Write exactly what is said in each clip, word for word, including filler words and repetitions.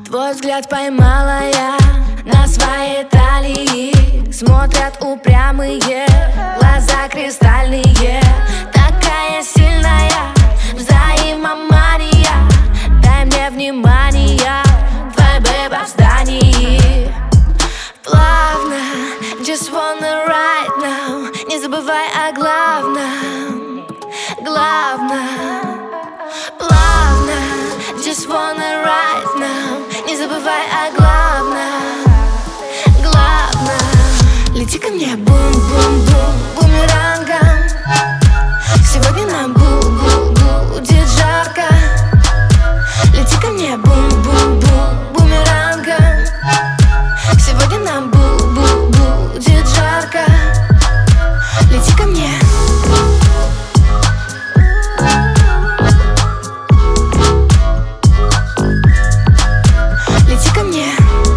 Твой взгляд поймала я на своей талии. Смотрят упрямые глаза кристальные. Такая сильная взаимомания. Дай мне внимание, твой бэйба в здании. Плавно, just wanna right now. Не забывай о главном, главном. Плавно, just wanna right now. Не забывай о главном, главном. Лети ко мне, бум-бум-бум, бумерангом. Сегодня нам бу-бу-бу будет жарко. Лети ко мне, бум-бум-бум, бумерангом. Сегодня нам бу-бу-бу будет жарко. Лети ко мне. Лети ко мне.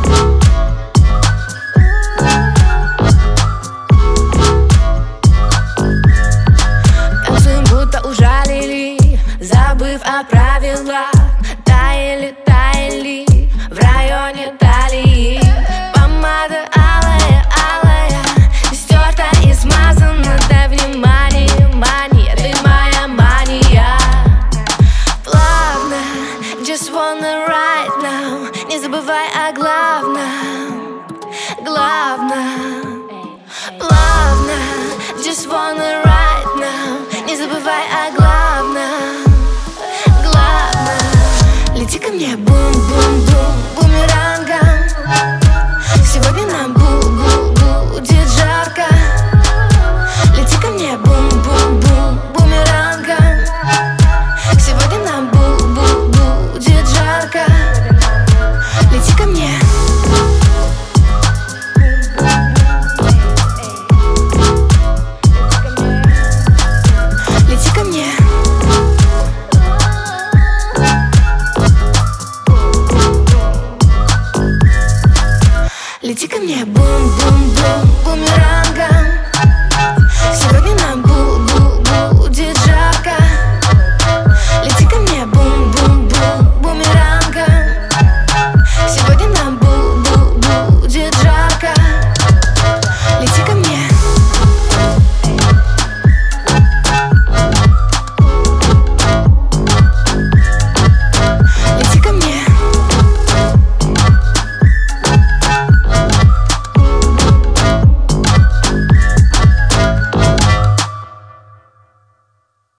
Танцуем, будто ужалили, забыв о правилах. Таяли, таяли в районе талии. Помада алая, алая, стерта и смазана. Дай внимание, мания, ты моя мания. Плавно, just wanna right now. Не забывай о главном, главном. Плавно, just wanna right now. Не забывай